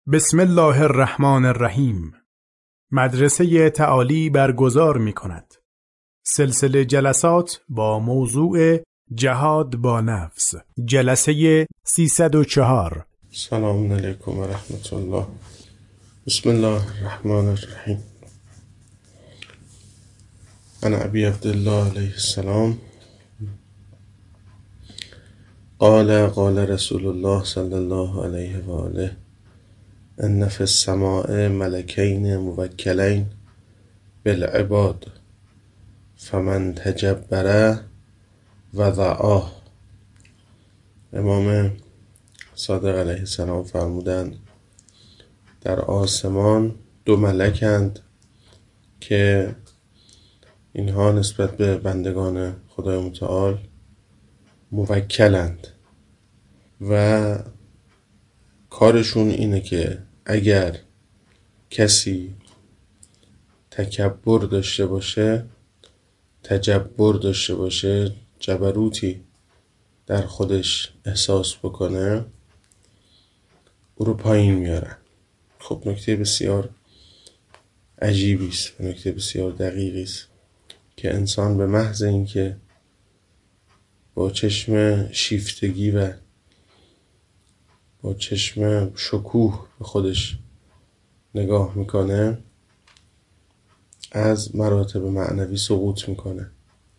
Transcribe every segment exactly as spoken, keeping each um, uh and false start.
بسم الله الرحمن الرحیم. مدرسه تعالی برگزار می کند سلسله جلسات با موضوع جهاد با نفس، جلسه سیصد و چهار. سلام علیکم و رحمت الله. بسم الله الرحمن الرحیم. عن ابی عبدالله علیه السلام قال قال رسول الله صلی الله علیه و آله ان فی السماء ملکین موکلین بالعباد فمن تجبر وضعاه. امام صادق علیه السلام فرمودند در آسمان دو ملکند که اینها نسبت به بندگان خدای متعال موکلند و کارشون اینه که اگر کسی تکبر داشته باشه، تجبر داشته باشه، جبروتی در خودش احساس بکنه، او رو پایین میارن. خب نکته بسیار عجیبی است، نکته بسیار دقیقی است که انسان به محض اینکه با چشم شیفتگی و با چشم شکوه به خودش نگاه میکنه از مراتب معنوی سقوط میکنه،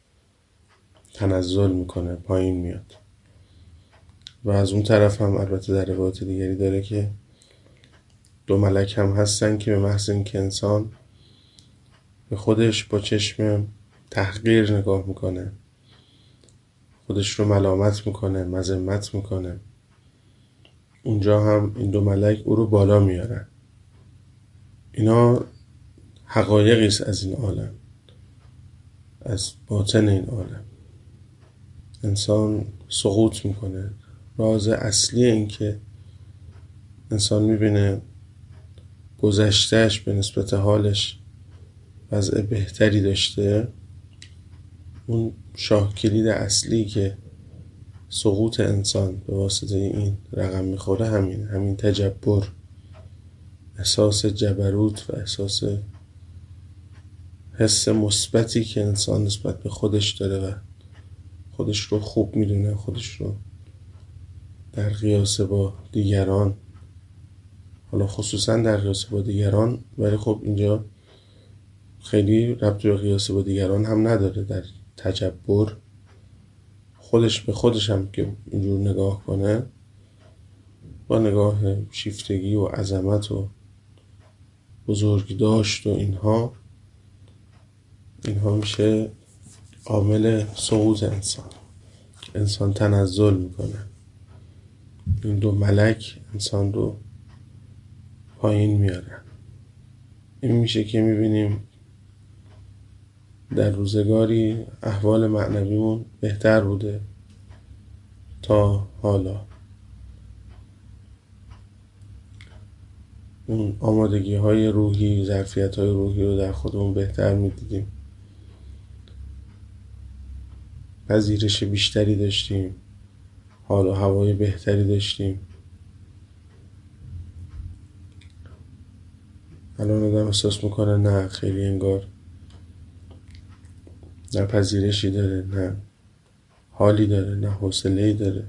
تنزل میکنه، پایین میاد. و از اون طرف هم البته در روایت دیگری داره که دو ملک هم هستن که به محض اینکه انسان به خودش با چشم تحقیر نگاه میکنه، خودش رو ملامت میکنه، مذمت میکنه، اونجا هم این دو ملک او رو بالا میارن. اینا حقایقی است از این عالم، از باطن این عالم. انسان سقوط میکنه. راز اصلی این که انسان میبینه گذشتهش به نسبت حالش وضع بهتری داشته، اون شاه کلید اصلی که سقوط انسان به واسطه این رقم میخوره همین همین تجبر، احساس جبروت و احساس حس مثبتی که انسان نسبت به خودش داره و خودش رو خوب میدونه، خودش رو در قیاس با دیگران، حالا خصوصا در قیاس با دیگران، ولی خب اینجا خیلی ربط به قیاس با دیگران هم نداره. در تجبر خودش به خودش هم که اینجور نگاه کنه، با نگاه شیفتگی و عظمت و بزرگداشت و اینها اینها میشه عامل سقوط انسان که انسان تنزل میکنه. این دو ملک انسان رو پایین میارن. این میشه که میبینیم در روزگاری احوال معنویمون بهتر بوده تا حالا. اون آمادگی های روحی، ظرفیت های روحی رو در خودمون بهتر میدیدیم، پذیرش بیشتری داشتیم، حال و هوای بهتری داشتیم. الان آدم احساس میکنه نه، خیلی انگار نه پذیرشی داره، نه حالی داره، نه حوصله‌ای داره.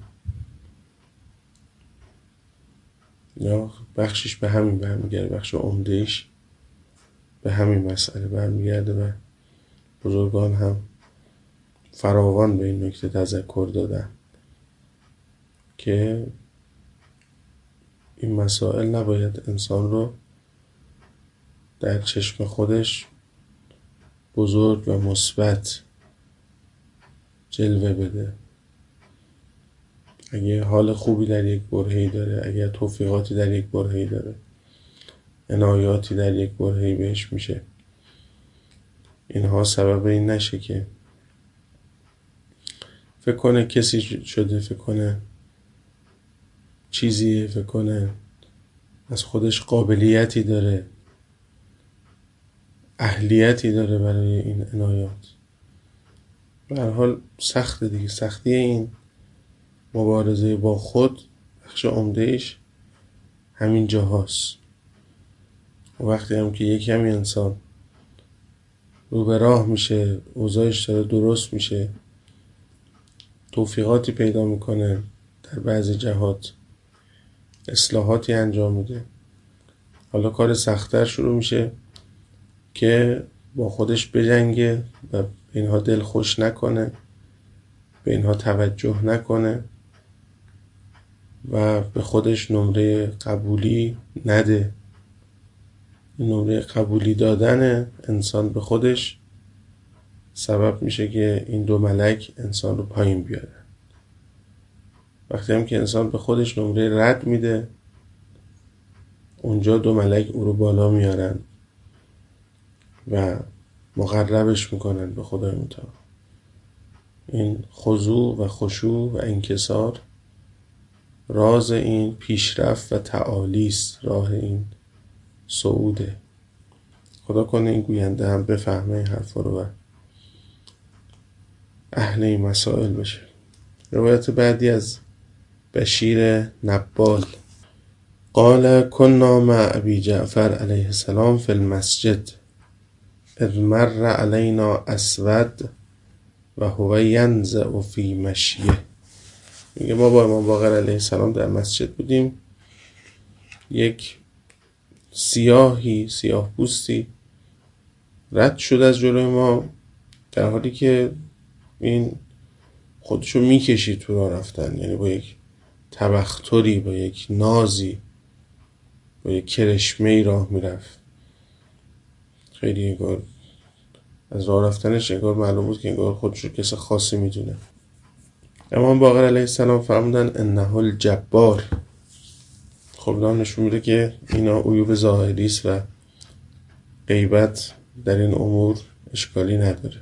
یا بخشش به همین برمیگرده، بخش عمده‌ایش به همین مسئله برمیگرده و بزرگان هم فراوان به این نکته تذکر دادن که این مسائل نباید انسان رو در چشم خودش بزرگ و مثبت جلوه بده. اگه حال خوبی در یک برهه‌ای داره، اگه توفیقاتی در یک برهه‌ای داره، عنایاتی در یک برهه‌ای بهش میشه، اینها سبب این نشه که فکر کنه کسی شده، فکر کنه چیزیه، فکر کنه از خودش قابلیتی داره، اهلیتی داره برای این عنایات. به هر حال سخت دیگه. سختی این مبارزه با خود بخش عمده‌ایش همین جاهاست. و وقتی هم که یک کمی انسان رو به راه میشه، اوضاعش داره درست میشه، توفیقاتی پیدا میکنه، در بعضی جهات اصلاحاتی انجام میده، حالا کار سخت‌تر شروع میشه که با خودش بجنگه و به اینها دل خوش نکنه، به اینها توجه نکنه و به خودش نمره قبولی نده. نمره قبولی دادن انسان به خودش سبب میشه که این دو ملک انسان رو پایین بیاره. وقتی هم که انسان به خودش نمره رد میده، اونجا دو ملک او رو بالا میارن و مقربش میکنن به خدای متعال. این خضوع و خشوع و انکسار راز این پیشرفت و تعالی است، راه این صعوده. خدا کنه این گوینده هم بفهمه این حرفا رو و اهل این مسائل بشه. روایت بعدی از بشیر نبال قال كنا مع ابی جعفر علیه السلام فی المسجد اذ مر علینا اسود و هو ینزع فی مشیه. میگه ما با امام باقر علیه السلام در مسجد بودیم، یک سیاهی سیاه پوستی رد شد از جلوی ما، در حالی که این خودشو میکشید تو راه رفتن، یعنی با یک تبختری، با یک نازی، با یک کرشمه‌ای راه میرفت. خیلی انگار از راه رفتنش انگار معلوم بود که انگار خودشو کس خاصی میدونه. امام باقر علیه السلام فرمودن انه الجبار. خب دام نشون میده که اینا عیوب ظاهری است و غیبت در این امور اشکالی نداره.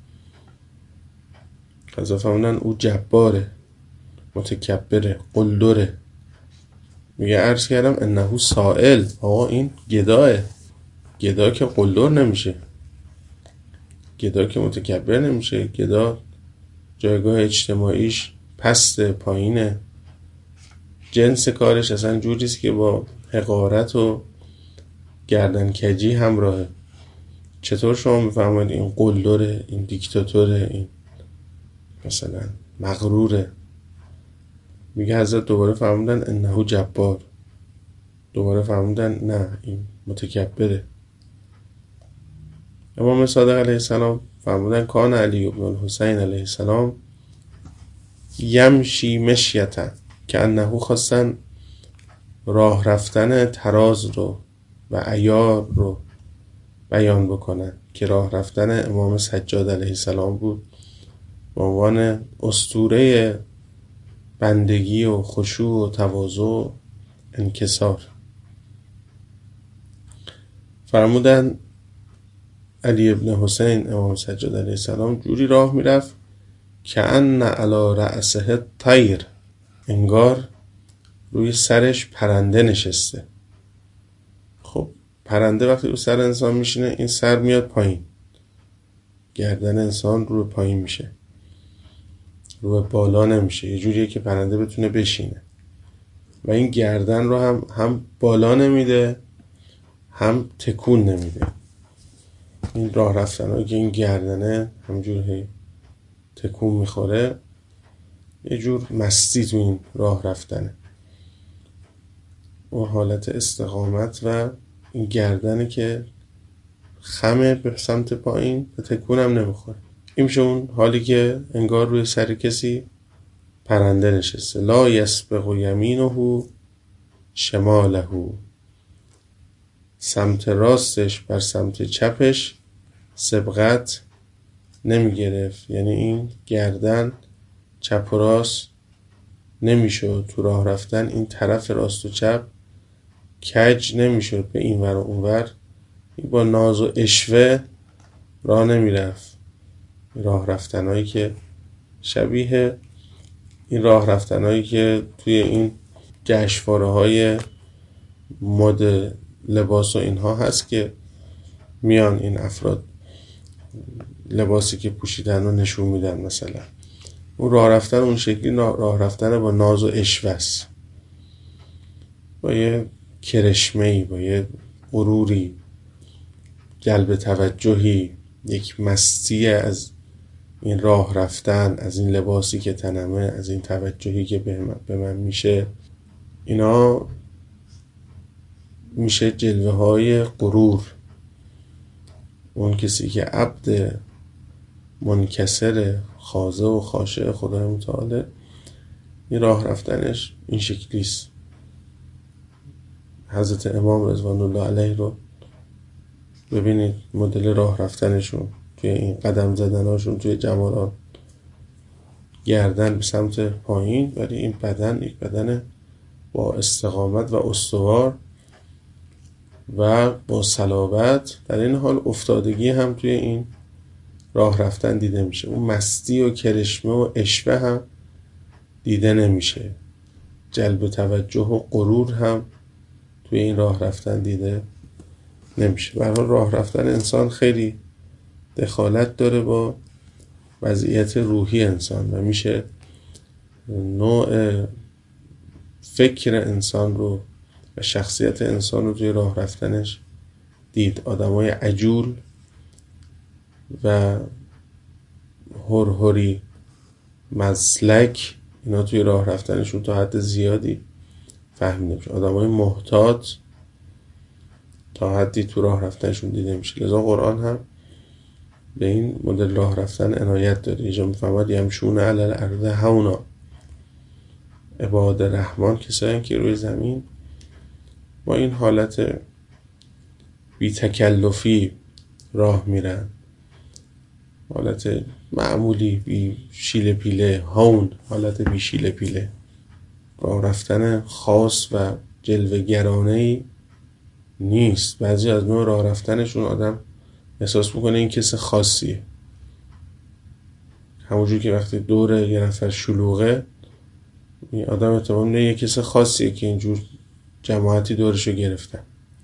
قضا فرمودن او جباره، متکبره، قلدره. میگه عرض کردم انه سائل، آقا این گداه. گدا که قلدر نمیشه، گدا که متکبر نمیشه. گدا جایگاه اجتماعیش پست، پایینه، جنس کارش اصلا جوریست که با حقارت و گردن کجی همراهه. چطور شما میفهمید این قلدره، این دیکتاتوره، این مثلا مغروره؟ میگه حضرت دوباره فرمودن انه جبار، دوباره فرمودن نه این متکبره. امام صادق علیه السلام فرمودن کان علی بن الحسین علیه السلام یمشی مشیتن که انه خواستن راه رفتن تراز رو و عیار رو بیان بکنن که راه رفتن امام سجاد علیه السلام بود به عنوان اسطوره بندگی و خشوع و تواضع و انکسار. فرمودن علی ابن حسین امام سجاد علیه السلام جوری راه میرفت که ان علی رأسه طیر، انگار روی سرش پرنده نشسته. خب پرنده وقتی رو سر انسان میشینه این سر میاد پایین، گردن انسان رو پایین میشه، رو بالا نمیشه. یه جوریه که پرنده بتونه بشینه و این گردن رو هم هم بالا نمیده هم تکون نمیده. این راه رفتن هایی که این گردنه همجور تکون میخوره، یه جور مستی تو این راه رفتنه. اون حالت استقامت و این گردنه که خمه به سمت پایین و تکون هم نمیخوره. این میشه اون حالی که انگار روی سر کسی پرنده نشسته. لا یسبق یمینه شماله، سمت راستش بر سمت چپش سبقت نمی گرفت، یعنی این گردن چپ و راست نمیشد تو راه رفتن. این طرف راست و چپ کج نمیشد به این ور و اون ور. این با ناز و اشوه راه نمی رفت. راه رفتنهایی که شبیه این راه رفتنهایی که توی این جشنواره های مد لباس و اینها هست که میان این افراد لباسی که پوشیدن رو نشون میدن. مثلا اون راه رفتن اون شکلی راه رفتن با ناز و اشوه است، با یه کرشمه‌ای، با یه غروری، جلب توجهی، یک مستی از این راه رفتن، از این لباسی که تنمه، از این توجهی که به من, به من میشه، اینا میشه جلوه های غرور. اون کسی که عبد منکسر خاضع و خاشع خدای متعال، این راه رفتنش این شکلیست. حضرت امام رضوان الله علیه رو ببینید، مدل راه رفتنشون توی این قدم زدناشون توی جمالات، گردن به سمت پایین، ولی این بدن یک بدن با استقامت و استوار و با صلابت. در این حال افتادگی هم توی این راه رفتن دیده میشه. اون مستی و کرشمه و عشوه هم دیده نمیشه. جلب توجه و غرور هم توی این راه رفتن دیده نمیشه. به هر حال راه رفتن انسان خیلی دخالت داره با وضعیت روحی انسان و میشه نوع فکر انسان رو و شخصیت انسان رو توی راه رفتنش دید. آدمای عجول و هرهری مسلک، اینا توی راه رفتنشون تا حد زیادی فهمیده میشه. آدمای محتاط تا حدی تو راه رفتنشون دیده میشه. لذا قرآن هم به این مدل راه رفتن عنایت داره. اینجا میفهمد یمشون علی الارض هونا، عباد رحمان کسایی که روی زمین با این حالت بی تکلفی راه میرن، حالت معمولی، بی شیله پیله، هون، حالت بی شیله پیله. راه رفتن خاص و جلوه‌گرانه‌ای نیست. بعضی از نوع راه رفتنشون آدم احساس میکنه این کس خاصیه، همونجور که وقتی دور یه نفر شلوغه، این آدم اعتماد میکنه یه کس خاصیه که اینجور جماعتی دورشو گرفتن.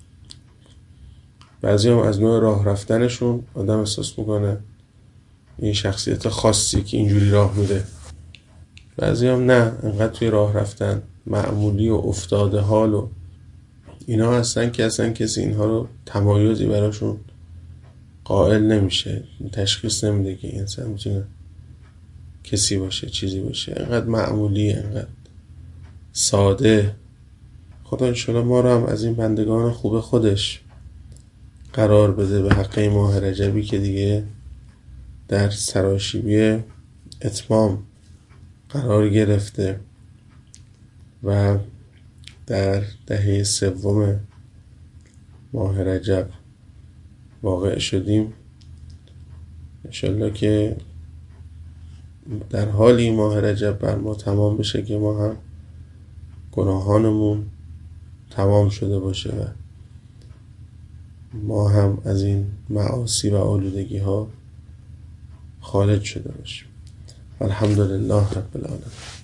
بعضی هم از نوع راه رفتنشون آدم احساس میکنه این شخصیت خاصیه که اینجوری راه میره. بعضی هم نه، انقدر توی راه رفتن معمولی و افتاده حال و اینا هستن که اصلا کسی اینها رو تمایزی براشون قائل نمیشه، تشخیص نمیده که این انسان میتونه کسی باشه، چیزی باشه. انقدر معمولی، انقدر ساده. خدا انشالله ما رو هم از این بندگان خوب خودش قرار بده به حق ماه رجبی که دیگه در سراشیبی اتمام قرار گرفته و در دهه سوم ماه رجب واقع شدیم. انشالله که در حالی ماه رجب بر ما تمام بشه که ما هم گناهانمون تمام شده باشه و ما هم از این معاصی و آلودگی ها خارج شده باشیم. الحمدلله رب العالمین.